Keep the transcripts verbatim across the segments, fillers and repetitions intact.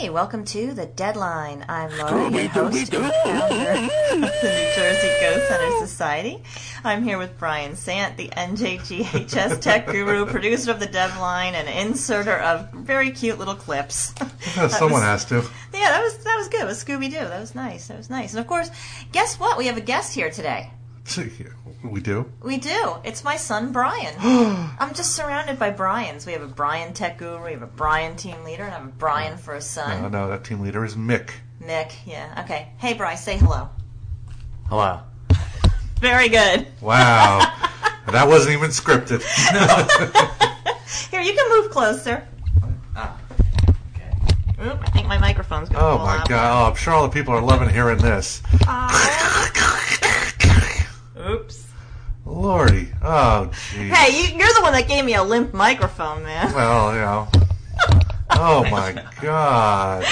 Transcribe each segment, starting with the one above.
Hey, welcome to The Deadline. I'm Laura, your host and founder of the New Jersey Ghost Hunter Society. I'm here with Brian Sant, the N J G H S tech guru, producer of The Deadline, and inserter of very cute little clips. Yeah, someone was, has to. Yeah, that was that was good. It was Scooby-Doo. That was nice. That was nice. And of course, guess what? We have a guest here today. We do? We do. It's my son, Brian. I'm just surrounded by Brians. We have a Brian tech guru, we have a Brian team leader, and I have a Brian for a son. No, no, that team leader is Mick. Mick, yeah. Okay. Hey, Brian, say hello. Hello. Very good. Wow. That wasn't even scripted. Here, you can move closer. Ah. Okay. Oop, I think my microphone's going to Oh, fall my out. God. Oh, I'm sure all the people are loving hearing this. Oh. Oops. Lordy. Oh, jeez. Hey, you, you're the one that gave me a limp microphone, man. Well, you know. Oh, my God.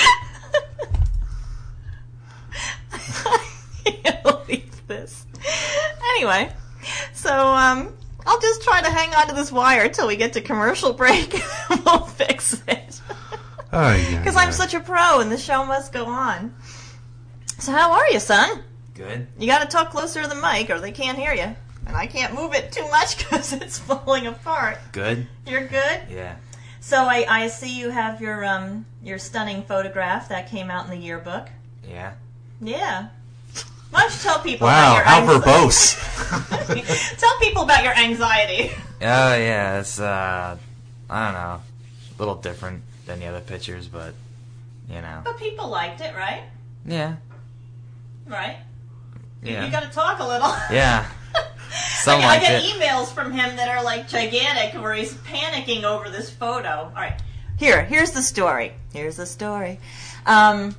I can't believe this. Anyway, so um, I'll just try to hang on to this wire until we get to commercial break, and we'll fix it. Oh, yeah. Because I'm such a pro, and the show must go on. So how are you, son? Good. You got to talk closer to the mic, or they can't hear you. And I can't move it too much because it's falling apart. Good? You're good? Yeah. So I, I see you have your um your stunning photograph that came out in the yearbook. Yeah. Yeah. Why don't you tell people Wow, about how your verbose. anxiety? Tell people about your anxiety. Oh, yeah, it's, uh, I don't know, a little different than the other pictures, but, you know. But people liked it, right? Yeah. Right? Yeah. You got to talk a little. Yeah. Some I, like I get it. emails from him that are like gigantic where he's panicking over this photo. All right. Here, here's the story. Here's the story. Um,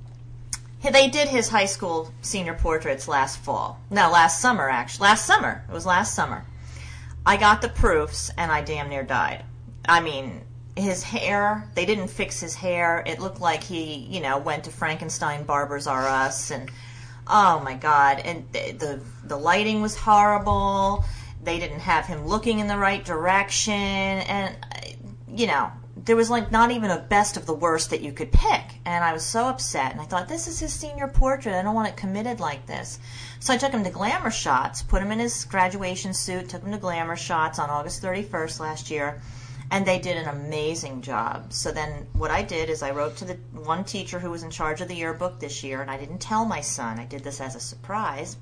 they did his high school senior portraits last fall. No, last summer, actually. Last summer. It was last summer. I got the proofs, and I damn near died. I mean, his hair, they didn't fix his hair. It looked like he, you know, went to Frankenstein Barbers R Us, and oh my God! And the, the the lighting was horrible. They didn't have him looking in the right direction, and you know, there was like not even a best of the worst that you could pick. And I was so upset. And I thought, this is his senior portrait. I don't want it committed like this. So I took him to Glamour Shots, put him in his graduation suit, took him to Glamour Shots on August thirty-first last year. And they did an amazing job. So then what I did is I wrote to the one teacher who was in charge of the yearbook this year, and I didn't tell my son. I did this as a surprise.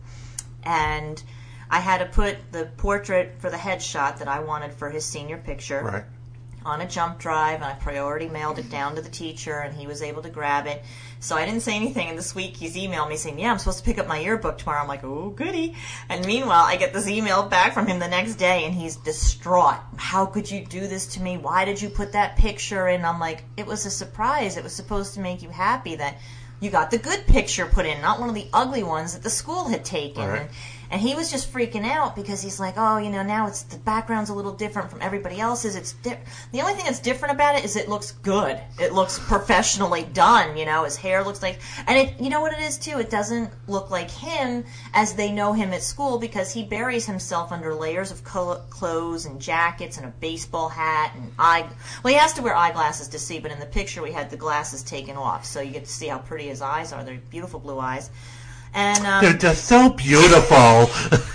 And I had to put the portrait for the headshot that I wanted for his senior picture Right. on a jump drive, and I priority mailed it down to the teacher, and he was able to grab it. So I didn't say anything, and this week he's emailed me saying, yeah, I'm supposed to pick up my yearbook tomorrow. I'm like, oh, goody. And meanwhile, I get this email back from him the next day, and he's distraught. How could you do this to me? Why did you put that picture in? I'm like, it was a surprise. It was supposed to make you happy that you got the good picture put in, not one of the ugly ones that the school had taken. Right. And, and he was just freaking out because he's like, oh, you know, now it's the background's a little different from everybody else's. It's di- the only thing that's different about it is it looks good. It looks professionally done. You know, his hair looks like, and it, you know what it is too. It doesn't look like him as they know him at school because he buries himself under layers of co- clothes and jackets and a baseball hat and eye. Well, he has to wear eyeglasses to see, but in the picture we had the glasses taken off, so you get to see how pretty his eyes are. They're beautiful blue eyes. And um, They're just so beautiful.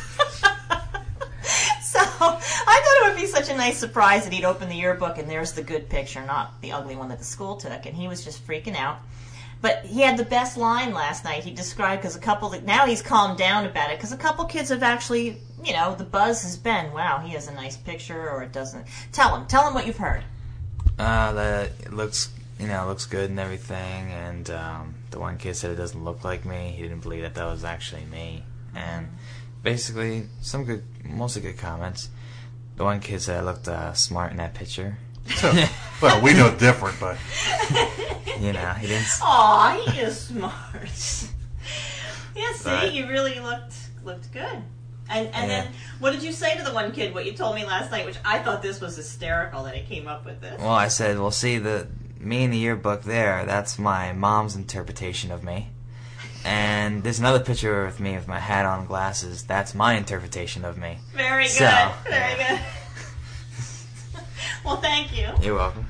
So I thought it would be such a nice surprise that he'd open the yearbook and there's the good picture, not the ugly one that the school took. And he was just freaking out. But he had the best line last night. He described, because a couple, now he's calmed down about it, because a couple kids have actually, you know, the buzz has been, wow, he has a nice picture, or it doesn't. Tell him. Tell him what you've heard. Uh, that it looks, you know, looks good and everything, and, um, the one kid said it doesn't look like me. He didn't believe that that was actually me. And basically, some good, mostly good comments. The one kid said I looked uh, smart in that picture. Well, we know different, but You know, he didn't. Aw, he is smart. Yeah, see, But- you really looked looked good. And and Yeah. then, what did you say to the one kid? What you told me last night, which I thought this was hysterical that he came up with this. Well, I said, well, see, the me in the yearbook there, that's my mom's interpretation of me. And there's another picture with me with my hat on, glasses. That's my interpretation of me. Very good. So, Very yeah. good. Well, thank you. You're welcome.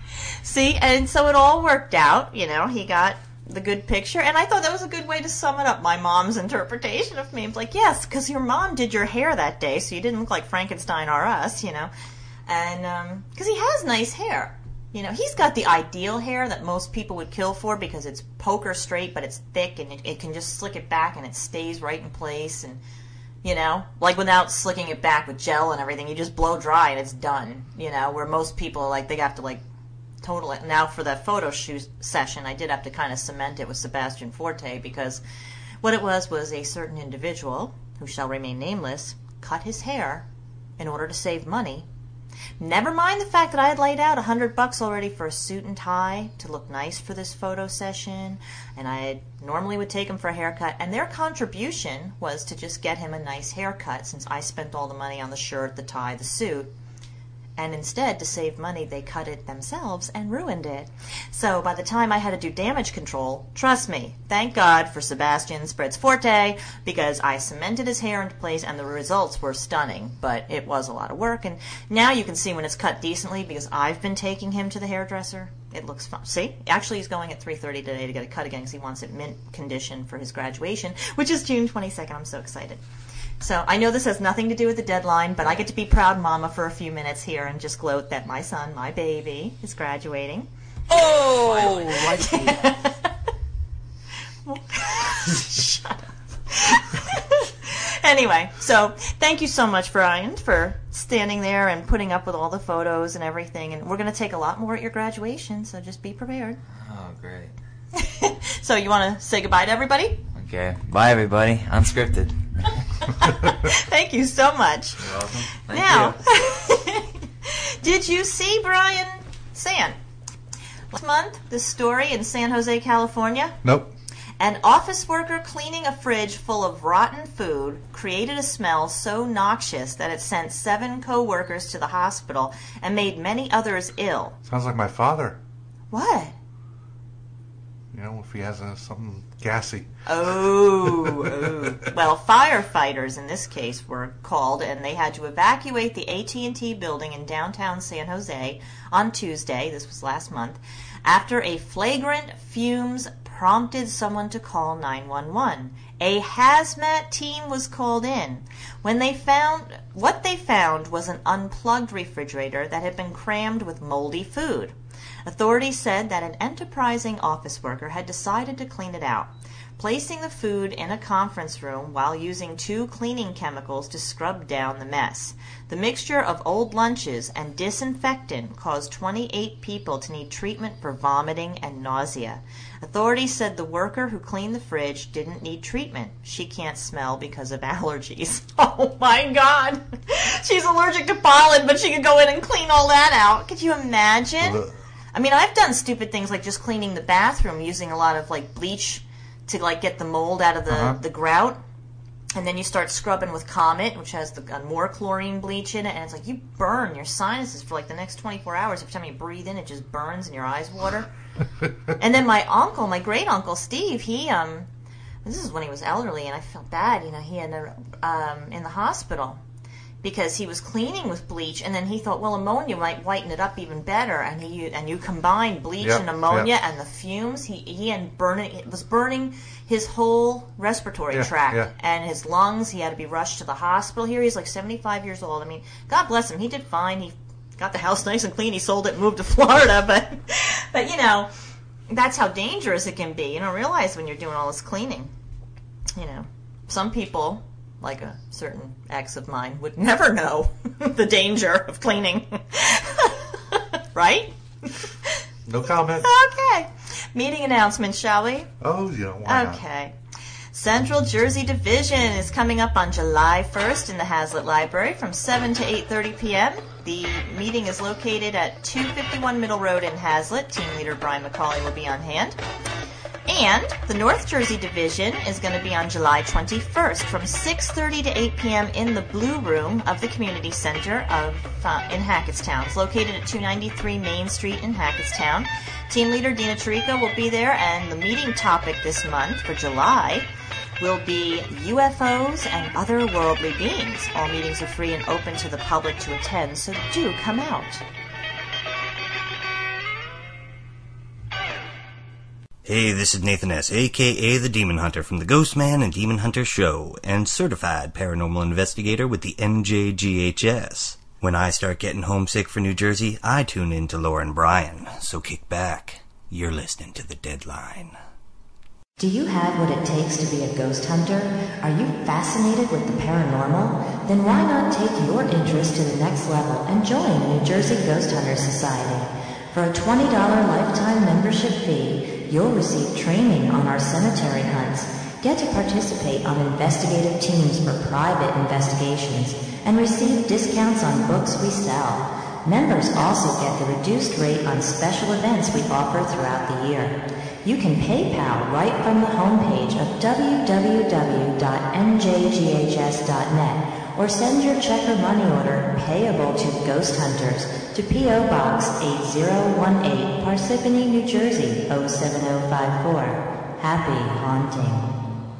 See, and so it all worked out. You know, he got the good picture, and I thought that was a good way to sum it up. My mom's interpretation of me. It's like, yes, because your mom did your hair that day, so you didn't look like Frankenstein or us, you know. And because um, he has nice hair. You know, he's got the ideal hair that most people would kill for because it's poker straight, but it's thick, and it, it can just slick it back, and it stays right in place, and, you know, like without slicking it back with gel and everything, you just blow dry and it's done, you know, where most people are like, they have to, like, total it. Now, for that photo shoot session, I did have to kind of cement it with Sebastian Forte because what it was was a certain individual, who shall remain nameless, cut his hair in order to save money. Never mind the fact that I had laid out a hundred bucks already for a suit and tie to look nice for this photo session, and I had, normally would take him for a haircut, and their contribution was to just get him a nice haircut since I spent all the money on the shirt, the tie, the suit. And instead, to save money, they cut it themselves and ruined it. So by the time I had to do damage control, trust me, thank God for Sebastian Spritz Forte, because I cemented his hair into place and the results were stunning. But it was a lot of work, and now you can see when it's cut decently because I've been taking him to the hairdresser. It looks fun. See? Actually, he's going at three thirty today to get it cut again because he wants it mint condition for his graduation, which is June twenty-second. I'm so excited. So I know this has nothing to do with the deadline, but I get to be proud mama for a few minutes here and just gloat that my son, my baby, is graduating. Oh! Shut up. Anyway, so thank you so much, Brian, for standing there and putting up with all the photos and everything. And we're going to take a lot more at your graduation, so just be prepared. Oh, great. So you want to say goodbye to everybody? Okay. Bye, everybody. Unscripted. Thank you so much. You're welcome. Thank now, you. Did you see Brian San? Last month, the story in San Jose, California? Nope. An office worker cleaning a fridge full of rotten food created a smell so noxious that it sent seven co-workers to the hospital and made many others ill. Sounds like my father. What? You know, if he has uh, something gassy. Oh, oh. Well, firefighters in this case were called, and they had to evacuate the A T and T building in downtown San Jose on Tuesday, this was last month, after a flagrant fumes prompted someone to call nine one one. A hazmat team was called in. When they found, what they found was an unplugged refrigerator that had been crammed with moldy food. Authorities said that an enterprising office worker had decided to clean it out, placing the food in a conference room while using two cleaning chemicals to scrub down the mess. The mixture of old lunches and disinfectant caused twenty-eight people to need treatment for vomiting and nausea. Authorities said the worker who cleaned the fridge didn't need treatment. She can't smell because of allergies. Oh my God. She's allergic to pollen, but she could go in and clean all that out. Could you imagine? Ugh. I mean, I've done stupid things like just cleaning the bathroom using a lot of like bleach to like get the mold out of the, Uh-huh. the grout. And then you start scrubbing with Comet, which has the uh, more chlorine bleach in it, and it's like you burn your sinuses for like the next twenty-four hours. Every time you breathe in, it just burns and your eyes water. And then my uncle, my great uncle Steve, he um, this is when he was elderly, and I felt bad. You know, he ended up um in the hospital because he was cleaning with bleach, and then he thought, well, ammonia might whiten it up even better, and he and you combine bleach Yep, and ammonia yep. and the fumes, he he and burning it was burning his whole respiratory Yeah, tract yeah. and his lungs. He had to be rushed to the hospital. Here he's like seventy-five years old. I mean, God bless him. He did fine. He got the house nice and clean. He sold it and moved to Florida, but but you know, that's how dangerous it can be. You don't realize when you're doing all this cleaning. You know, some people, like a certain ex of mine, would never know the danger of cleaning. Right? No comment. Okay. Meeting announcements, shall we? Oh, yeah, why not? Okay. Central Jersey Division is coming up on July first in the Hazlitt Library from seven to eight thirty p.m. The meeting is located at two fifty-one Middle Road in Hazlitt. Team leader Brian McCauley will be on hand. And the North Jersey Division is going to be on July twenty-first from six thirty to eight p.m. in the Blue Room of the Community Center of uh, in Hackettstown. It's located at two ninety-three Main Street in Hackettstown. Team leader Dina Tarico will be there, and the meeting topic this month for July will be U F Os and other worldly beings. All meetings are free and open to the public to attend, so do come out. Hey, this is Nathan S., a k a. the Demon Hunter from the Ghost Man and Demon Hunter Show, and certified paranormal investigator with the N J G H S. When I start getting homesick for New Jersey, I tune in to Lauren Bryan, so kick back. You're listening to The Deadline. Do you have what it takes to be a ghost hunter? Are you fascinated with the paranormal? Then why not take your interest to the next level and join the New Jersey Ghost Hunters Society? For a twenty dollars lifetime membership fee, you'll receive training on our cemetery hunts, get to participate on investigative teams for private investigations, and receive discounts on books we sell. Members also get the reduced rate on special events we offer throughout the year. You can PayPal right from the homepage of w w w dot n j g h s dot net or send your check or money order payable to Ghost Hunters to P O. Box eight zero one eight, Parsippany, New Jersey oh seven oh five four. Happy haunting.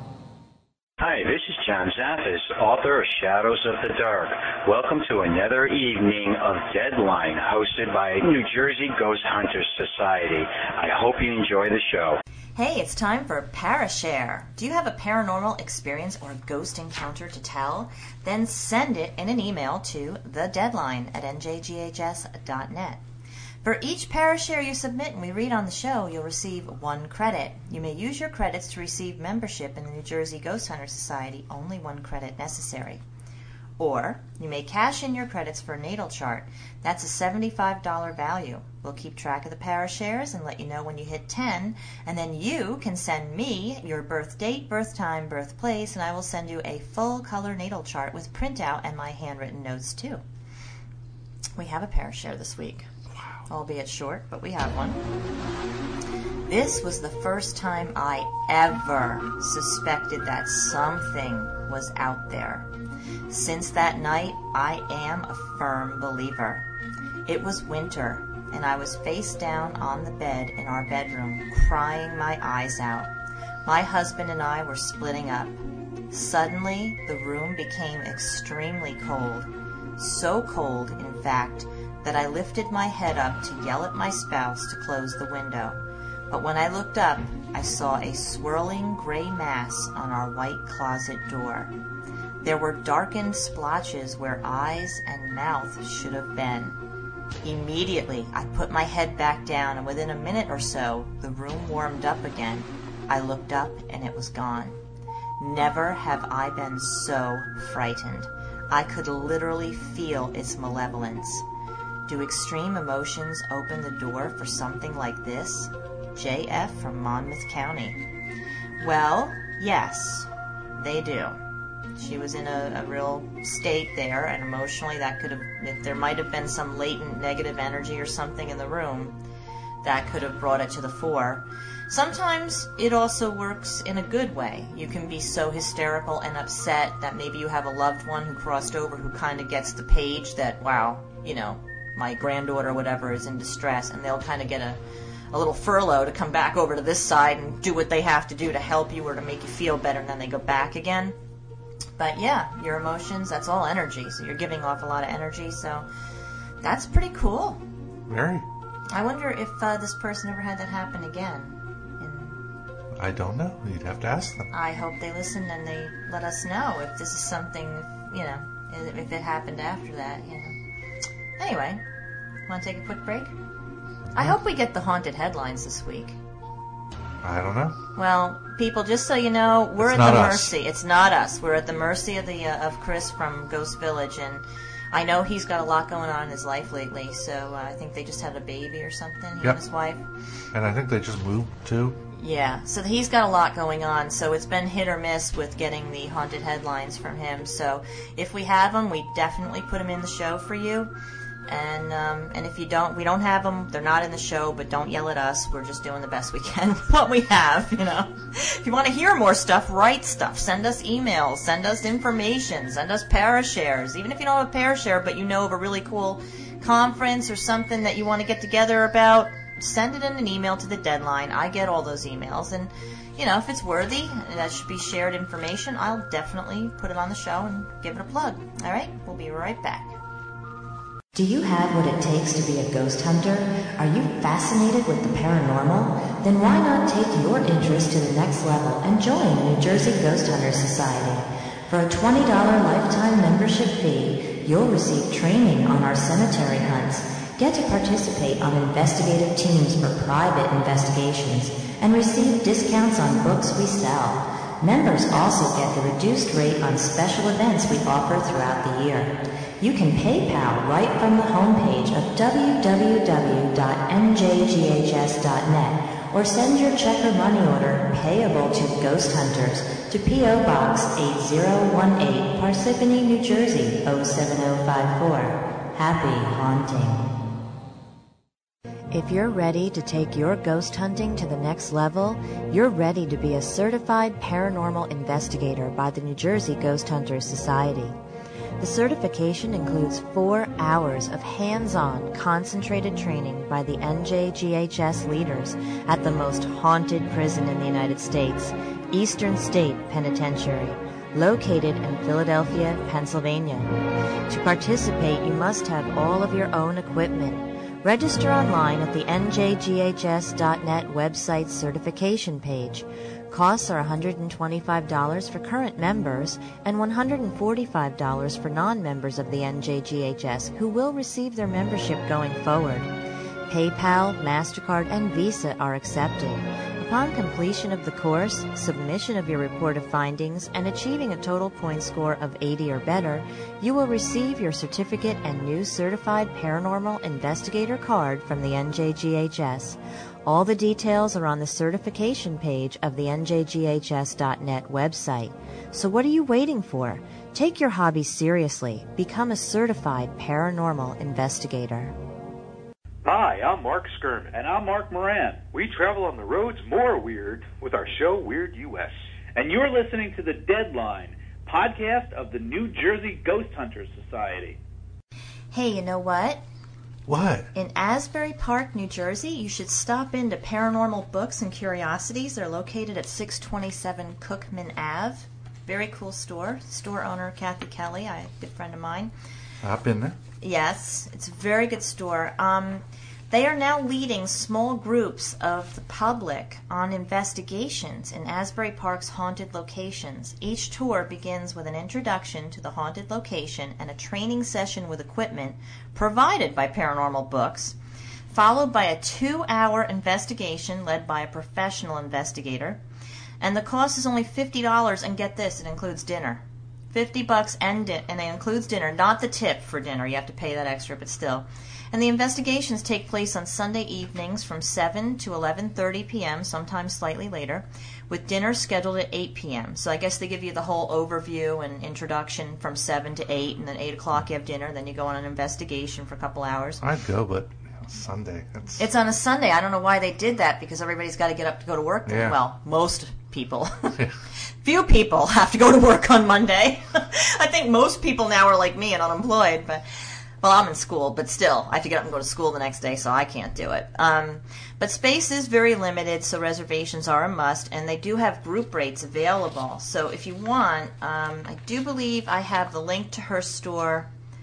Hi, this is John Zaffis, author of Shadows of the Dark. Welcome to another evening of Deadline, hosted by New Jersey Ghost Hunters Society. I hope you enjoy the show. Hey, it's time for Parashare. Do you have a paranormal experience or ghost encounter to tell? Then send it in an email to the deadline at n j g h s dot net. For each Parashare you submit and we read on the show, you'll receive one credit. You may use your credits to receive membership in the New Jersey Ghost Hunter Society, only one credit necessary. Or you may cash in your credits for a natal chart. That's a seventy-five dollars value. We'll keep track of the Parashares and let you know when you hit ten, and then you can send me your birth date, birth time, birthplace, and I will send you a full color natal chart with printout and my handwritten notes too. We have a Parashare this week. Albeit short, but we have one. This was the first time I ever suspected that something was out there. Since that night, I am a firm believer. It was winter, and I was face down on the bed in our bedroom, crying my eyes out. My husband and I were splitting up. Suddenly, the room became extremely cold. So cold, in fact, that I lifted my head up to yell at my spouse to close the window. But when I looked up, I saw a swirling gray mass on our white closet door. There were darkened splotches where eyes and mouth should have been. Immediately, I put my head back down, and within a minute or so, the room warmed up again. I looked up, and it was gone. Never have I been so frightened. I could literally feel its malevolence. Do extreme emotions open the door for something like this? J F from Monmouth County. Well, yes, they do. She was in a, a real state there, and emotionally that could have, if there might have been some latent negative energy or something in the room, that could have brought it to the fore. Sometimes it also works in a good way. You can be so hysterical and upset that maybe you have a loved one who crossed over who kind of gets the page that, wow, you know, my granddaughter or whatever is in distress, and they'll kind of get a, a little furlough to come back over to this side and do what they have to do to help you or to make you feel better, and then they go back again. But yeah, your emotions, that's all energy, so you're giving off a lot of energy, so that's pretty cool. Very. I wonder if uh, this person ever had that happen again. And I don't know. You'd have to ask them. I hope they listen and they let us know if this is something, you know, if it happened after that, you know. Anyway, want to take a quick break? I hope we get the haunted headlines this week. I don't know. Well, people, just so you know, we're It's at the not us. mercy. It's not us. We're at the mercy of the uh, of Chris from Ghost Village, and I know he's got a lot going on in his life lately. So uh, I think they just had a baby or something. He Yep. and his wife. And I think they just moved too. Yeah, so he's got a lot going on, so it's been hit or miss with getting the haunted headlines from him. So if we have them, we definitely put them in the show for you. And um, and if you don't, we don't have them, they're not in the show, but don't yell at us. We're just doing the best we can with what we have, you know. If you want to hear more stuff, write stuff. Send us emails. Send us information. Send us Parashares. Even if you don't have a Parashare, but you know of a really cool conference or something that you want to get together about, send it in an email to the deadline. I get all those emails. And, you know, if it's worthy, that should be shared information, I'll definitely put it on the show and give it a plug. All right? We'll be right back. Do you have what it takes to be a ghost hunter? Are you fascinated with the paranormal? Then why not take your interest to the next level and join the New Jersey Ghost Hunters Society? For a twenty dollars lifetime membership fee, you'll receive training on our cemetery hunts, get to participate on investigative teams for private investigations, and receive discounts on books we sell. Members also get the reduced rate on special events we offer throughout the year. You can PayPal right from the homepage of w w w dot n j g h s dot net or send your check or money order payable to Ghost Hunters to P O Box eight zero one eight, Parsippany, New Jersey oh seven oh five four. Happy haunting. If you're ready to take your ghost hunting to the next level, you're ready to be a certified paranormal investigator by the New Jersey Ghost Hunters Society. The certification includes four hours of hands-on, concentrated training by the N J G H S leaders at the most haunted prison in the United States, Eastern State Penitentiary, located in Philadelphia, Pennsylvania. To participate, you must have all of your own equipment. Register online at the N J G H S dot net website certification page. Costs are one hundred twenty-five dollars for current members and one hundred forty-five dollars for non-members of the N J G H S who will receive their membership going forward. PayPal, MasterCard, and Visa are accepted. Upon completion of the course, submission of your report of findings, and achieving a total point score of eighty or better, you will receive your certificate and new Certified Paranormal Investigator card from the N J G H S. All the details are on the certification page of the N J G H S dot net website. So what are you waiting for? Take your hobby seriously. Become a certified paranormal investigator. Hi, I'm Mark Skirman. And I'm Mark Moran. We travel on the roads more weird with our show Weird U S. And you're listening to The Deadline, podcast of the New Jersey Ghost Hunters Society. Hey, you know what? What? In Asbury Park, New Jersey, you should stop into Paranormal Books and Curiosities. They're located at six twenty-seven Cookman Avenue. Very cool store. Store owner Kathy Kelly, a good friend of mine. I've been there. Yes, it's a very good store. Um, they are now leading small groups of the public on investigations in Asbury Park's haunted locations. Each tour begins with an introduction to the haunted location and a training session with equipment provided by Paranormal Books, followed by a two-hour investigation led by a professional investigator. And the cost is only fifty dollars, and get this, it includes dinner. fifty bucks and, di- and it includes dinner, not the tip for dinner. You have to pay that extra, but still. And the investigations take place on Sunday evenings from seven to eleven thirty p.m., sometimes slightly later, with dinner scheduled at eight p.m. So I guess they give you the whole overview and introduction from seven to eight, and then eight o'clock you have dinner, then you go on an investigation for a couple hours. I'd go, but you know, Sunday. That's... It's on a Sunday. I don't know why they did that, because everybody's got to get up to go to work. Yeah. Well, most people. Few people have to go to work on Monday. I think most people now are like me and unemployed, but well, I'm in school, but still, I have to get up and go to school the next day, so I can't do it. Um, but space is very limited, so reservations are a must, and they do have group rates available. So if you want, um, I do believe I have the link to her store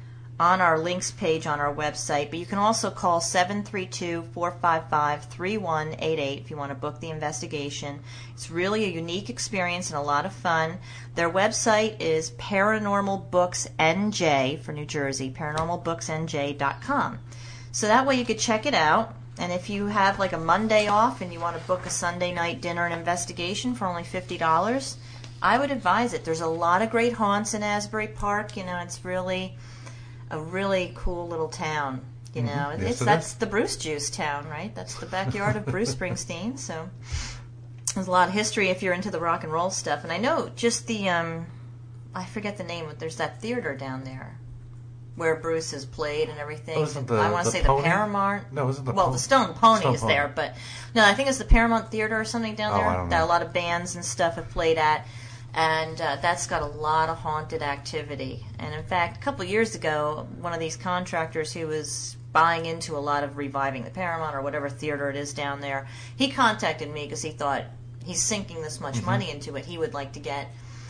on our links page on our website, but you can also call seven three two, four five five, three one eight eight if you want to book the investigation. It's really a unique experience and a lot of fun. Their website is Paranormal Books N J for New Jersey, paranormal books n j dot com. So that way you could check it out, and if you have like a Monday off and you want to book a Sunday night dinner and investigation for only fifty dollars, I would advise it. There's a lot of great haunts in Asbury Park. You know, it's really a really cool little town, you know. Mm-hmm. It's Yes, it that's is. the Bruce Juice town, right? That's the backyard of Bruce Springsteen. So there's a lot of history if you're into the rock and roll stuff. And I know just the um, I forget the name, but there's that theater down there where Bruce has played and everything. Oh, isn't the- I want to the say Pony? the Paramount. No, isn't the well, Pony? the Stone Pony Stone is Pony. there, but no, I think it's the Paramount Theater or something down Oh, there I don't that know. a lot of bands and stuff have played at. And uh, that's got a lot of haunted activity. And in fact, a couple of years ago, one of these contractors who was buying into a lot of reviving the Paramount or whatever theater it is down there, he contacted me because he thought he's sinking this much Mm-hmm. money into it. He would like to get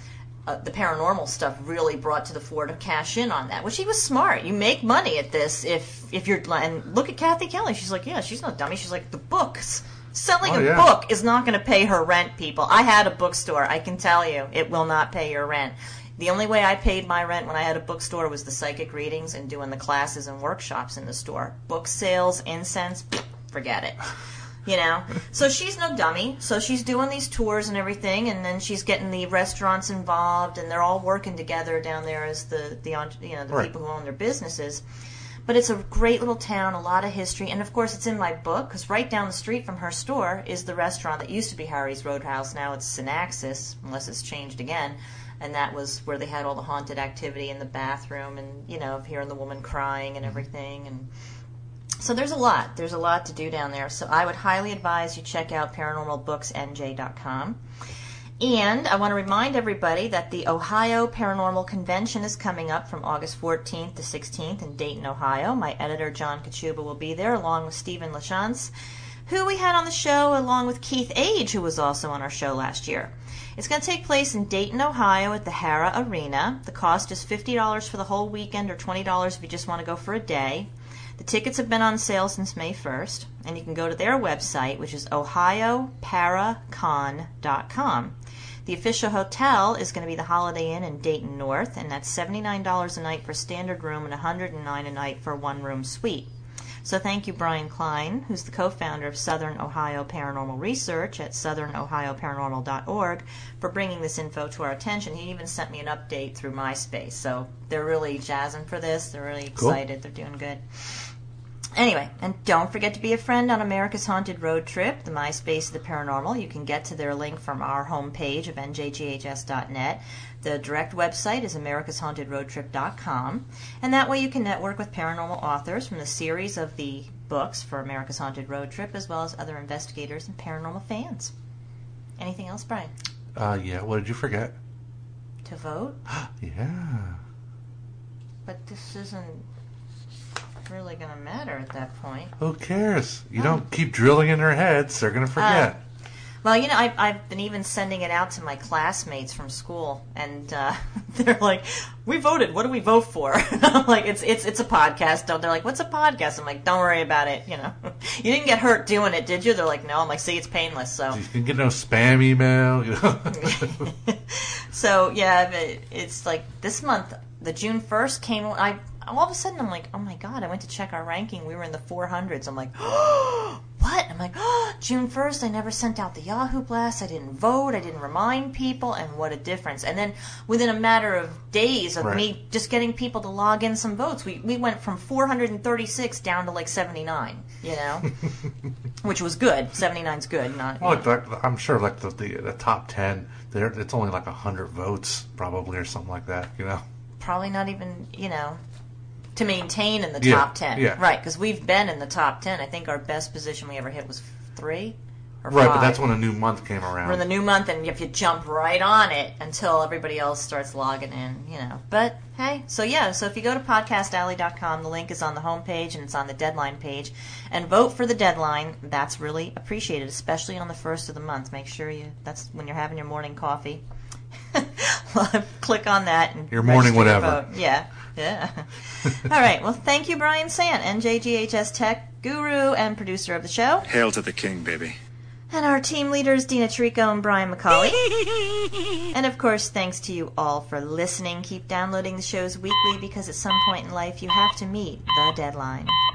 uh, the paranormal stuff really brought to the fore to cash in on that, which he was smart. You make money at this if if you're, and look at Kathy Kelly. She's like, yeah, she's no dummy. She's like, the books. Selling Oh, a yeah. book is not going to pay her rent, people. I had a bookstore. I can tell you, it will not pay your rent. The only way I paid my rent when I had a bookstore was the psychic readings and doing the classes and workshops in the store. Book sales, incense, forget it. You know? So she's no dummy. So she's doing these tours and everything, and then she's getting the restaurants involved, and they're all working together down there as the, the you know the Right. people who own their businesses. But it's a great little town, a lot of history, and of course it's in my book, because right down the street from her store is the restaurant that used to be Harry's Roadhouse. Now it's Synaxis, unless it's changed again. And that was where they had all the haunted activity in the bathroom, and, you know, hearing the woman crying and everything. And so there's a lot. There's a lot to do down there. So I would highly advise you check out paranormal books N J dot com. And I want to remind everybody that the Ohio Paranormal Convention is coming up from August fourteenth to sixteenth in Dayton, Ohio. My editor, John Kachuba, will be there, along with Stephen LaChance, who we had on the show, along with Keith Age, who was also on our show last year. It's going to take place in Dayton, Ohio at the Hara Arena. The cost is fifty dollars for the whole weekend, or twenty dollars if you just want to go for a day. The tickets have been on sale since May first, and you can go to their website, which is ohio paracon dot com. The official hotel is going to be the Holiday Inn in Dayton North, and that's seventy-nine dollars a night for a standard room and one hundred nine dollars a night for a one-room suite. So thank you, Brian Klein, who's the co-founder of Southern Ohio Paranormal Research at southern ohio paranormal dot org, for bringing this info to our attention. He even sent me an update through MySpace. So they're really jazzing for this. They're really excited. Cool. They're doing good. Anyway, and don't forget to be a friend on America's Haunted Road Trip, the MySpace of the Paranormal. You can get to their link from our homepage of N J G H S dot net. The direct website is americas haunted road trip dot com, and that way you can network with paranormal authors from the series of the books for America's Haunted Road Trip, as well as other investigators and paranormal fans. Anything else, Brian? Uh, yeah, what did you forget? To vote? Yeah. But this isn't really going to matter at that point. Who cares? You Oh. don't keep drilling in their heads. They're going to forget. Uh, well, you know, I've, I've been even sending it out to my classmates from school, and uh, they're like, we voted. What do we vote for? I'm like, it's it's it's a podcast. They're like, what's a podcast? I'm like, don't worry about it. You know, you didn't get hurt doing it, did you? They're like, no. I'm like, see, it's painless. So You can get no spam email. You know? So, yeah, but it's like this month, the June first came, I all of a sudden I'm like, oh my God, I went to check our ranking. We were in the four hundreds. I'm like, oh, what? I'm like, oh, June first, I never sent out the Yahoo blast. I didn't vote. I didn't remind people. And what a difference. And then within a matter of days of Right. me just getting people to log in some votes, we, we went from four hundred thirty-six down to like seventy-nine, you know, which was good. seventy-nine's good. Not, Well, you know. like, like, I'm sure like the, the, the top ten, there it's only like one hundred votes probably or something like that, you know? Probably not even, you know, to maintain in the Yeah, top ten. yeah. Right, because we've been in the top ten. I think our best position we ever hit was three or Right, five. but that's when a new month came around. We're in the new month, and if you jump right on it until everybody else starts logging in, you know. But, hey, so yeah, so if you go to podcast alley dot com, the link is on the homepage, and it's on the deadline page, and vote for the deadline. That's really appreciated, especially on the first of the month. Make sure you, that's when you're having your morning coffee. Click on that and Your morning register your whatever. vote. Yeah, yeah. All right, well, thank you, Brian Sant, N J G H S Tech guru and producer of the show. Hail to the king, baby. And our team leaders, Dina Trico and Brian McCauley. And of course, thanks to you all for listening. Keep downloading the shows weekly, because at some point in life you have to meet the deadline.